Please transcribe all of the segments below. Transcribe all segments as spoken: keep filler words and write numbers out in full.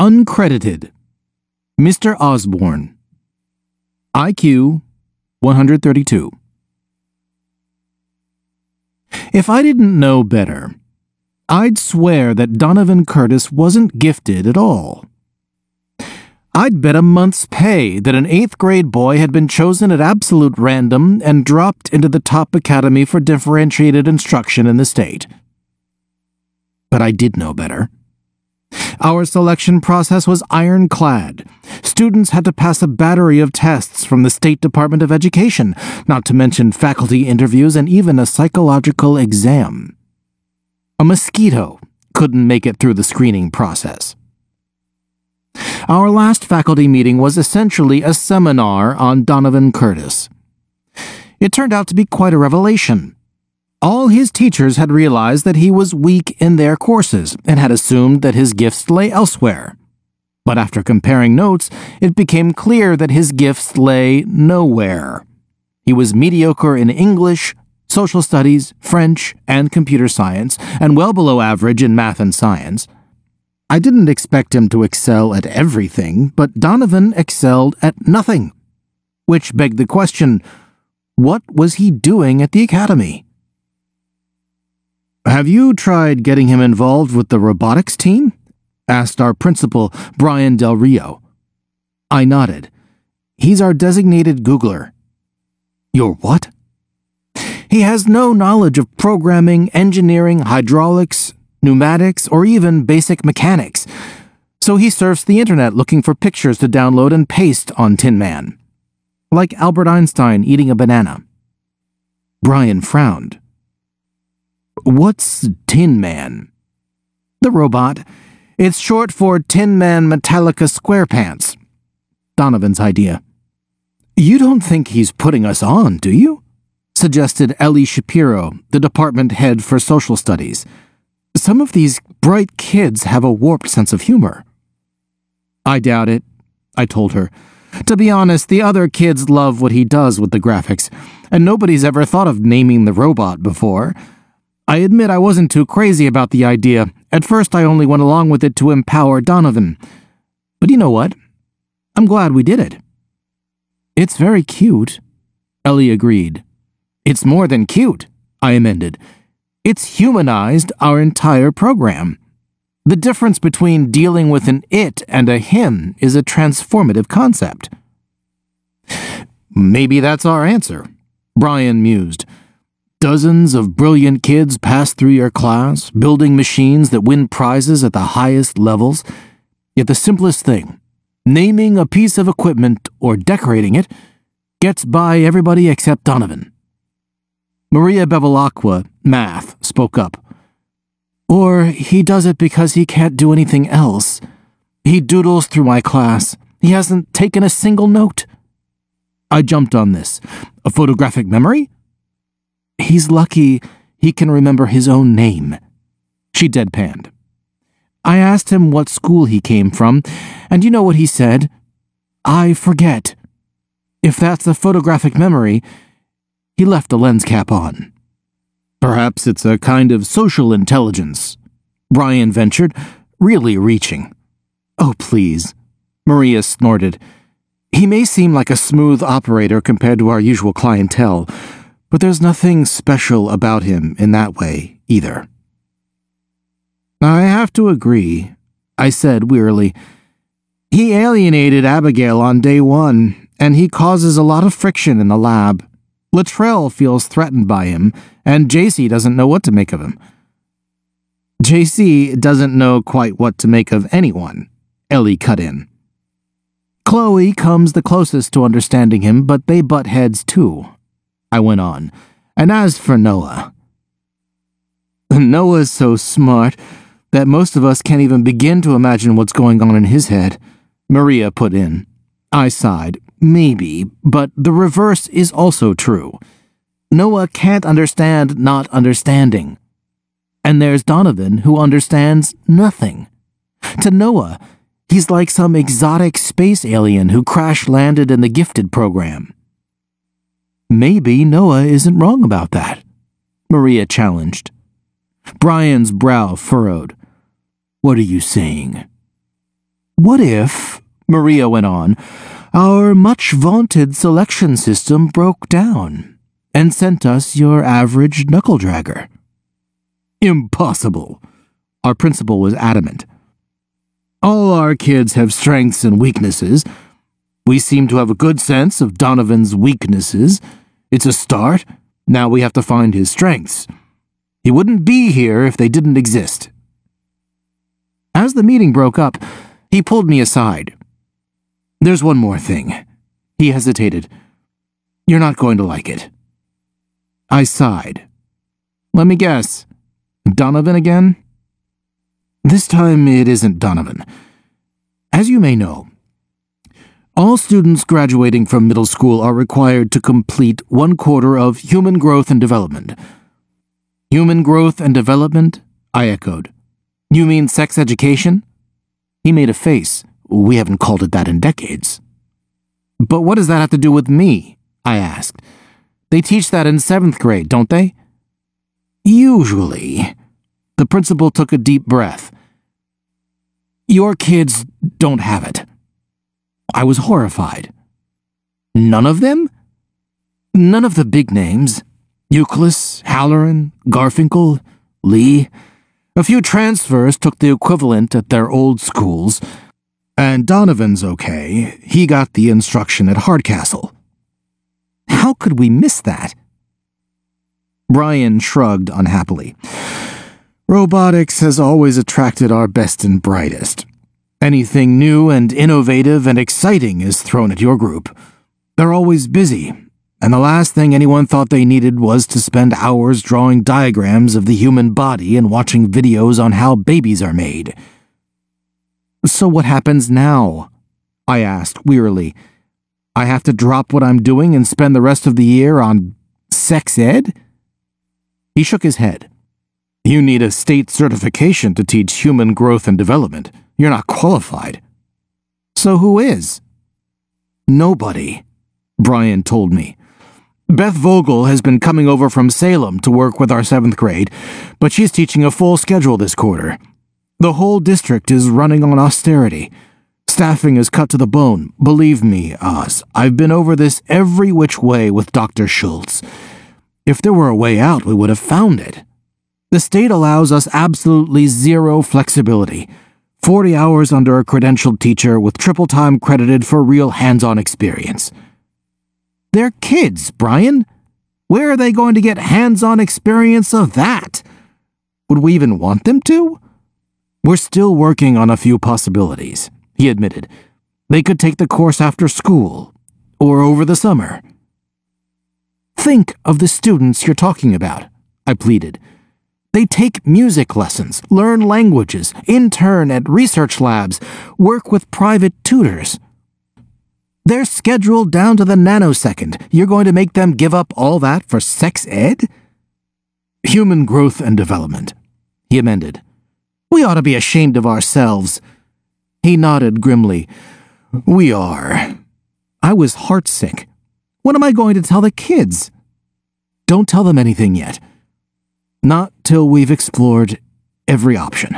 Uncredited. Mister Osborne. I Q one hundred thirty-two. If I didn't know better, I'd swear that Donovan Curtis wasn't gifted at all. I'd bet a month's pay that an eighth grade boy had been chosen at absolute random and dropped into the top academy for differentiated instruction in the state. But I did know better. Our selection process was ironclad. Students had to pass a battery of tests from the State Department of Education, not to mention faculty interviews and even a psychological exam. A mosquito couldn't make it through the screening process. Our last faculty meeting was essentially a seminar on Donovan Curtis. It turned out to be quite a revelation. All his teachers had realized that he was weak in their courses and had assumed that his gifts lay elsewhere. But after comparing notes, it became clear that his gifts lay nowhere. He was mediocre in English, social studies, French, and computer science, and well below average in math and science. I didn't expect him to excel at everything, but Donovan excelled at nothing. Which begged the question, what was he doing at the academy? "Have you tried getting him involved with the robotics team?" asked our principal, Brian Del Rio. I nodded. "He's our designated Googler." "Your what?" "He has no knowledge of programming, engineering, hydraulics, pneumatics, or even basic mechanics, so he surfs the internet looking for pictures to download and paste on Tin Man. Like Albert Einstein eating a banana." Brian frowned. "What's Tin Man?" "The robot. It's short for Tin Man Metallica SquarePants." Donovan's idea. "You don't think he's putting us on, do you?" suggested Ellie Shapiro, the department head for social studies. "Some of these bright kids have a warped sense of humor." "I doubt it," I told her. "To be honest, the other kids love what he does with the graphics, and nobody's ever thought of naming the robot before. I admit I wasn't too crazy about the idea. At first I only went along with it to empower Donovan. But you know what? I'm glad we did it." "It's very cute," Ellie agreed. "It's more than cute," I amended. "It's humanized our entire program. The difference between dealing with an it and a him is a transformative concept." "Maybe that's our answer," Brian mused. "Dozens of brilliant kids pass through your class, building machines that win prizes at the highest levels. Yet the simplest thing, naming a piece of equipment or decorating it, gets by everybody except Donovan." Maria Bevilacqua, math, spoke up. "Or he does it because he can't do anything else. He doodles through my class. He hasn't taken a single note." I jumped on this. "A photographic memory?" "He's lucky he can remember his own name." She deadpanned. "I asked him what school he came from, and you know what he said? 'I forget.' If that's a photographic memory, he left the lens cap on." "Perhaps it's a kind of social intelligence," Brian ventured, really reaching. "Oh, please," Maria snorted. "He may seem like a smooth operator compared to our usual clientele, but there's nothing special about him in that way, either." "I have to agree," I said wearily. "He alienated Abigail on day one, and he causes a lot of friction in the lab. Latrell feels threatened by him, and J C doesn't know what to make of him." "J C doesn't know quite what to make of anyone," Ellie cut in. "Chloe comes the closest to understanding him, but they butt heads too," I went on. "And as for Noah..." "Noah's so smart that most of us can't even begin to imagine what's going on in his head," Maria put in. I sighed. "Maybe, but the reverse is also true. Noah can't understand not understanding. And there's Donovan, who understands nothing. To Noah, he's like some exotic space alien who crash-landed in the gifted program." "Maybe Noah isn't wrong about that," Maria challenged. Brian's brow furrowed. "What are you saying?" What if, Maria went on, our much-vaunted selection system broke down and sent us your average knuckle-dragger? Impossible. Our principal was adamant. All our kids have strengths and weaknesses. We seem to have a good sense of Donovan's weaknesses. It's a start. Now we have to find his strengths. He wouldn't be here if they didn't exist. As the meeting broke up, he pulled me aside. There's one more thing. He hesitated. You're not going to like it. I sighed. Let me guess. Donovan again? This time it isn't Donovan. As you may know, all students graduating from middle school are required to complete one quarter of Human Growth and Development. Human Growth and Development? I echoed. You mean sex education? He made a face. We haven't called it that in decades. But what does that have to do with me? I asked. They teach that in seventh grade, don't they? Usually. The principal took a deep breath. Your kids don't have it. I was horrified. None of them? None of the big names. Euclid, Halloran, Garfinkel, Lee. A few transfers took the equivalent at their old schools. And Donovan's okay. He got the instruction at Hardcastle. How could we miss that? Brian shrugged unhappily. Robotics has always attracted our best and brightest. Anything new and innovative and exciting is thrown at your group. They're always busy, and the last thing anyone thought they needed was to spend hours drawing diagrams of the human body and watching videos on how babies are made. So what happens now? I asked wearily. I have to drop what I'm doing and spend the rest of the year on sex ed? He shook his head. You need a state certification to teach human growth and development. You're not qualified. So who is? Nobody, Brian told me. Beth Vogel has been coming over from Salem to work with our seventh grade, but she's teaching a full schedule this quarter. The whole district is running on austerity. Staffing is cut to the bone. Believe me, Oz, I've been over this every which way with Doctor Schultz. If there were a way out, we would have found it. The state allows us absolutely zero flexibility. Forty hours under a credentialed teacher with triple time credited for real hands-on experience. They're kids, Brian. Where are they going to get hands-on experience of that? Would we even want them to? We're still working on a few possibilities, he admitted. They could take the course after school, or over the summer. Think of the students you're talking about, I pleaded. They take music lessons, learn languages, intern at research labs, work with private tutors. They're scheduled down to the nanosecond. You're going to make them give up all that for sex ed? Human growth and development, he amended. We ought to be ashamed of ourselves. He nodded grimly. We are. I was heartsick. What am I going to tell the kids? Don't tell them anything yet. Not till we've explored every option.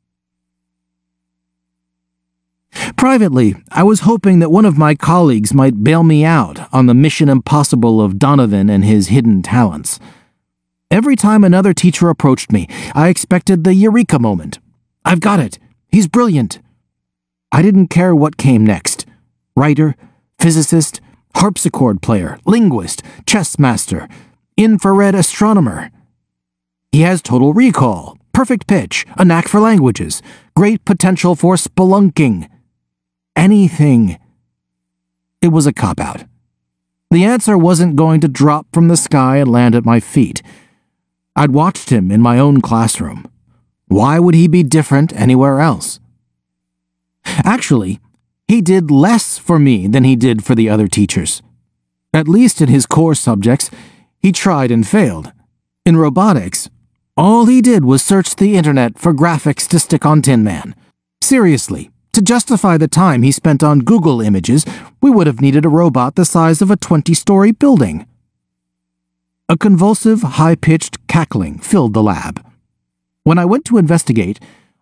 Privately, I was hoping that one of my colleagues might bail me out on the mission impossible of Donovan and his hidden talents. Every time another teacher approached me, I expected the eureka moment. I've got it. He's brilliant. I didn't care what came next. Writer, physicist, harpsichord player, linguist, chess master, infrared astronomer. He has total recall, perfect pitch, a knack for languages, great potential for spelunking. Anything. It was a cop-out. The answer wasn't going to drop from the sky and land at my feet. I'd watched him in my own classroom. Why would he be different anywhere else? Actually, he did less for me than he did for the other teachers. At least in his core subjects, he tried and failed. In robotics, all he did was search the internet for graphics to stick on Tin Man. Seriously, to justify the time he spent on Google images, we would have needed a robot the size of a twenty-story building. A convulsive, high-pitched cackling filled the lab. When I went to investigate,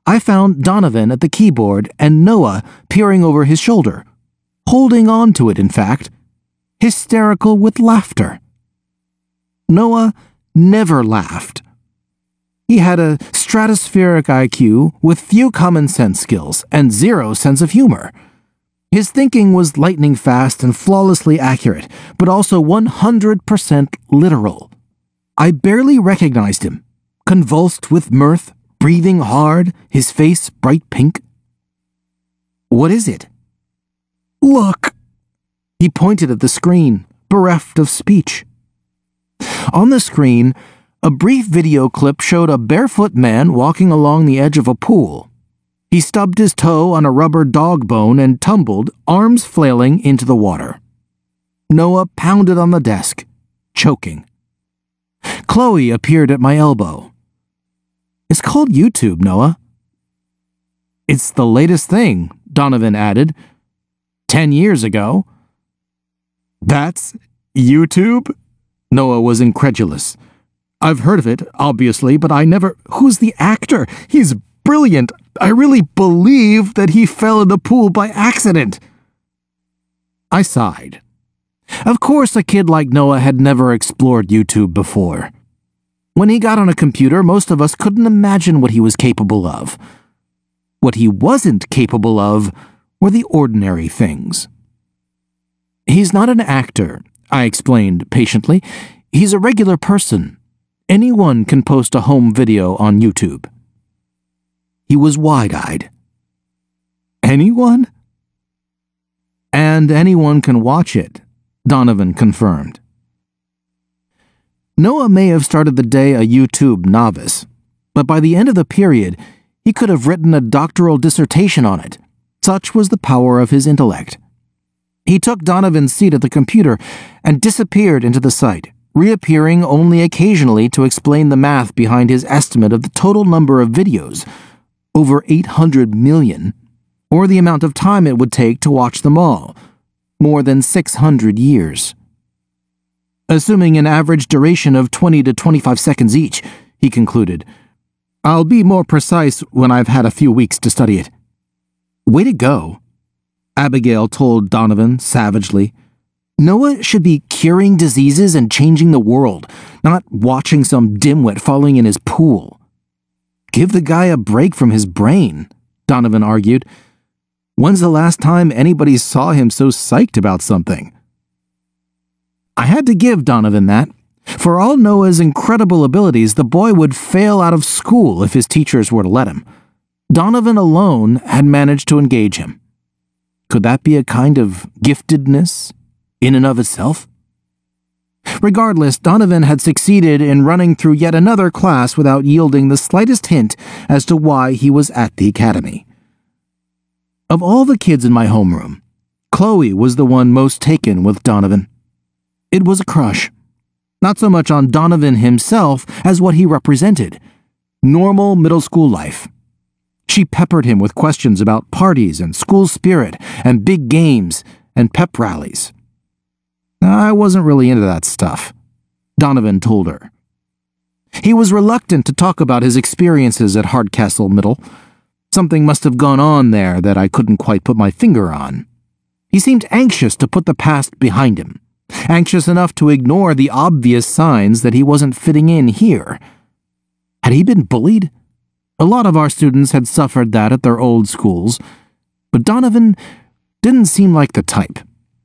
I found Donovan at the keyboard and Noah peering over his shoulder, holding on to it, in fact, hysterical with laughter. Noah never laughed. He had a stratospheric I Q with few common sense skills and zero sense of humor. His thinking was lightning fast and flawlessly accurate, but also one hundred percent literal. I barely recognized him, convulsed with mirth, breathing hard, his face bright pink. "What is it?" "Look!" He pointed at the screen, bereft of speech. On the screen, a brief video clip showed a barefoot man walking along the edge of a pool. He stubbed his toe on a rubber dog bone and tumbled, arms flailing, into the water. Noah pounded on the desk, choking. Chloe appeared at my elbow. "It's called YouTube, Noah." "It's the latest thing," Donovan added. Ten years ago." "That's YouTube?" Noah was incredulous. "I've heard of it, obviously, but I never... Who's the actor? He's brilliant. I really believe that he fell in the pool by accident." I sighed. Of course, a kid like Noah had never explored YouTube before. When he got on a computer, most of us couldn't imagine what he was capable of. What he wasn't capable of were the ordinary things. "He's not an actor," I explained patiently. "He's a regular person. Anyone can post a home video on YouTube." He was wide-eyed. "Anyone?" "And anyone can watch it," Donovan confirmed. Noah may have started the day a YouTube novice, but by the end of the period, he could have written a doctoral dissertation on it. Such was the power of his intellect. He took Donovan's seat at the computer and disappeared into the site, reappearing only occasionally to explain the math behind his estimate of the total number of videos, over eight hundred million, or the amount of time it would take to watch them all, more than six hundred years. Assuming an average duration of twenty to twenty-five seconds each, he concluded. "I'll be more precise when I've had a few weeks to study it." "Way to go," Abigail told Donovan savagely. "Noah should be curing diseases and changing the world, not watching some dimwit falling in his pool." "Give the guy a break from his brain," Donovan argued. "When's the last time anybody saw him so psyched about something?" I had to give Donovan that. For all Noah's incredible abilities, the boy would fail out of school if his teachers were to let him. Donovan alone had managed to engage him. Could that be a kind of giftedness in and of itself? Regardless, Donovan had succeeded in running through yet another class without yielding the slightest hint as to why he was at the academy. Of all the kids in my homeroom, Chloe was the one most taken with Donovan. It was a crush. Not so much on Donovan himself as what he represented. Normal middle school life. She peppered him with questions about parties and school spirit and big games and pep rallies. I wasn't really into that stuff, Donovan told her. He was reluctant to talk about his experiences at Hardcastle Middle. Something must have gone on there that I couldn't quite put my finger on. He seemed anxious to put the past behind him. Anxious enough to ignore the obvious signs that he wasn't fitting in here. Had he been bullied? A lot of our students had suffered that at their old schools, but Donovan didn't seem like the type.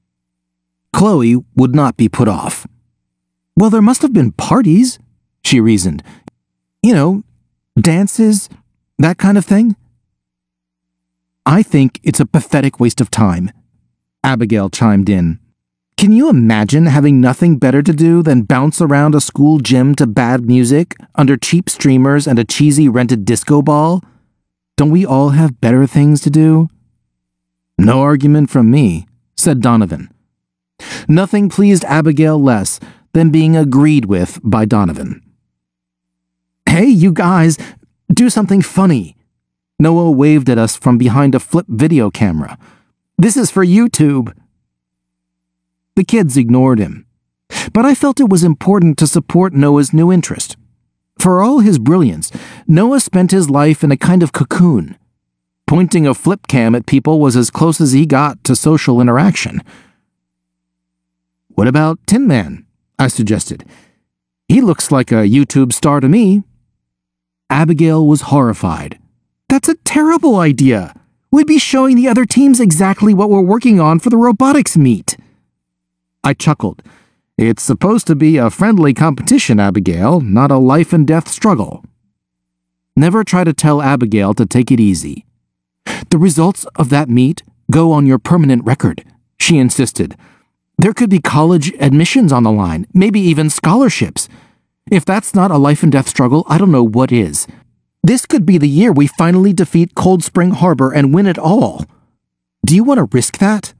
Chloe would not be put off. "Well, there must have been parties," she reasoned. "You know, dances, that kind of thing." "I think it's a pathetic waste of time," Abigail chimed in. "Can you imagine having nothing better to do than bounce around a school gym to bad music, under cheap streamers and a cheesy rented disco ball? Don't we all have better things to do?" "No argument from me," said Donovan. Nothing pleased Abigail less than being agreed with by Donovan. "Hey, you guys, do something funny." Noah waved at us from behind a flip video camera. "This is for YouTube." The kids ignored him, but I felt it was important to support Noah's new interest. For all his brilliance, Noah spent his life in a kind of cocoon. Pointing a flip cam at people was as close as he got to social interaction. "What about Tin Man?" I suggested. "He looks like a YouTube star to me." Abigail was horrified. "That's a terrible idea. We'd be showing the other teams exactly what we're working on for the robotics meet." I chuckled. "It's supposed to be a friendly competition, Abigail, not a life-and-death struggle." Never try to tell Abigail to take it easy. "The results of that meet go on your permanent record," she insisted. "There could be college admissions on the line, maybe even scholarships. If that's not a life-and-death struggle, I don't know what is. This could be the year we finally defeat Cold Spring Harbor and win it all. Do you want to risk that?"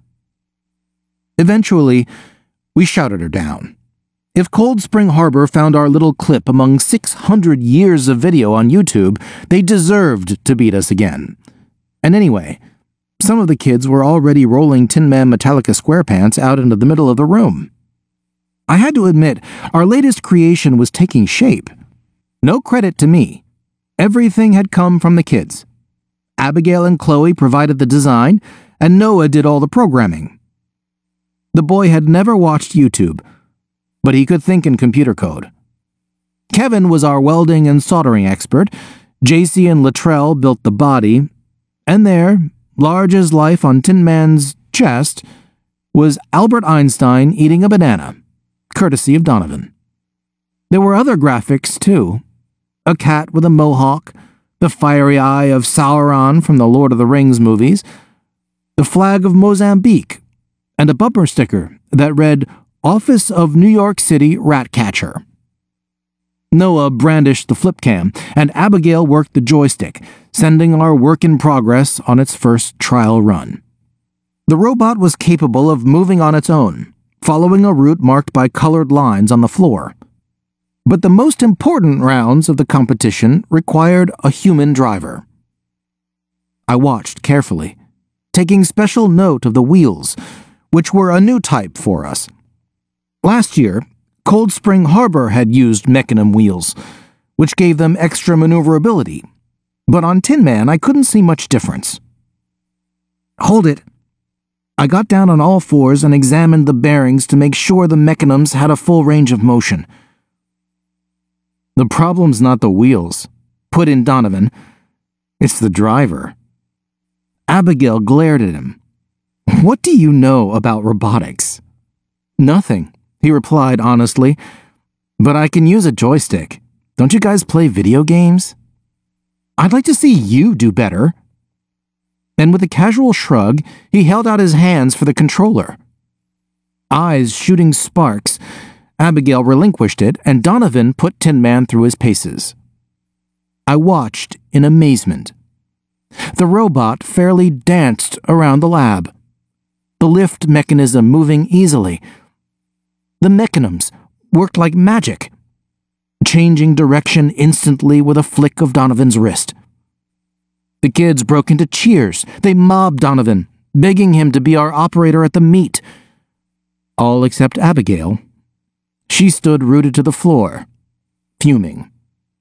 Eventually, we shouted her down. If Cold Spring Harbor found our little clip among six hundred years of video on YouTube, they deserved to beat us again. And anyway, some of the kids were already rolling Tin Man Metallica SquarePants out into the middle of the room. I had to admit, our latest creation was taking shape. No credit to me. Everything had come from the kids. Abigail and Chloe provided the design, and Noah did all the programming. The boy had never watched YouTube, but he could think in computer code. Kevin was our welding and soldering expert, J C and Latrell built the body, and there, large as life on Tin Man's chest, was Albert Einstein eating a banana, courtesy of Donovan. There were other graphics, too. A cat with a mohawk, the fiery eye of Sauron from the Lord of the Rings movies, the flag of Mozambique, and a bumper sticker that read, "Office of New York City Ratcatcher." Noah brandished the flip cam, and Abigail worked the joystick, sending our work in progress on its first trial run. The robot was capable of moving on its own, following a route marked by colored lines on the floor. But the most important rounds of the competition required a human driver. I watched carefully, taking special note of the wheels, which were a new type for us. Last year, Cold Spring Harbor had used Mecanum wheels, which gave them extra maneuverability, but on Tin Man I couldn't see much difference. "Hold it." I got down on all fours and examined the bearings to make sure the Mecanums had a full range of motion. "The problem's not the wheels," put in Donovan. "It's the driver." Abigail glared at him. "What do you know about robotics?" "Nothing," he replied honestly, "but I can use a joystick. Don't you guys play video games?" "I'd like to see you do better." And with a casual shrug, he held out his hands for the controller. Eyes shooting sparks, Abigail relinquished it, and Donovan put Tin Man through his paces. I watched in amazement. The robot fairly danced around the lab, the lift mechanism moving easily. The mechanisms worked like magic, changing direction instantly with a flick of Donovan's wrist. The kids broke into cheers. They mobbed Donovan, begging him to be our operator at the meet. All except Abigail. She stood rooted to the floor, fuming.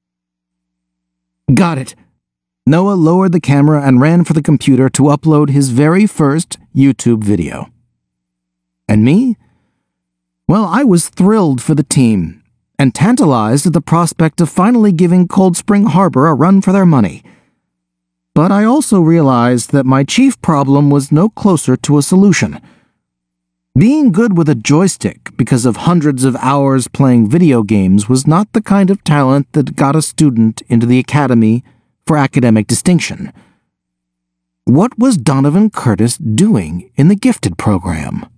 "Got it." Noah lowered the camera and ran for the computer to upload his very first YouTube video. And me? Well, I was thrilled for the team, and tantalized at the prospect of finally giving Cold Spring Harbor a run for their money. But I also realized that my chief problem was no closer to a solution. Being good with a joystick because of hundreds of hours playing video games was not the kind of talent that got a student into the Academy for academic distinction. What was Donovan Curtis doing in the gifted program?